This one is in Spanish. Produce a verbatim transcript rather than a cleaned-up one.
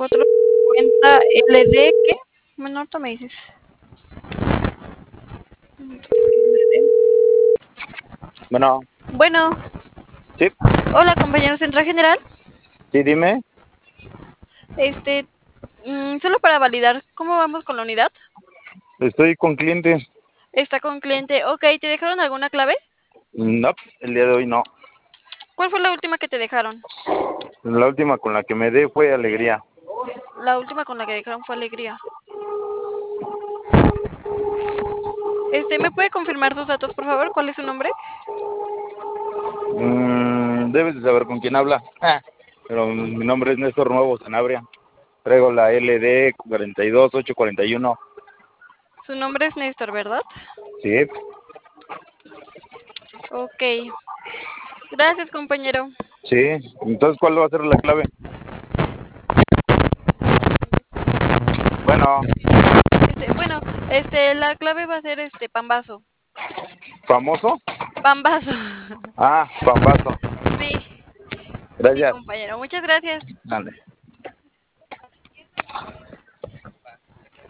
cuatro cincuenta L D, ¿qué? Bueno, ahorita me dices. Bueno, Bueno, sí, hola compañero Central General. sí, dime. Este, mm, solo para validar, ¿cómo vamos con la unidad? Estoy con cliente. Está con cliente. Ok, ¿te dejaron alguna clave? No, el día de hoy no. ¿Cuál fue la última que te dejaron? La última con la que me dé fue alegría. La última con la que dejaron fue alegría. Este, ¿me puede confirmar sus datos, por favor? ¿Cuál es su nombre? Mm, debes de saber con quién habla. Ah, pero mi nombre es Néstor Nuevo Sanabria. Traigo la L D cuarenta y dos ocho cuarenta y uno. Su nombre es Néstor, ¿verdad? Sí. Ok. Gracias, compañero. Sí. Entonces, ¿cuál va a ser la clave? Bueno, Este, bueno, este, la clave va a ser este pambazo. famoso. Pambazo. Ah, pambazo. Sí, sí, Gracias. compañero. Muchas gracias. Dale.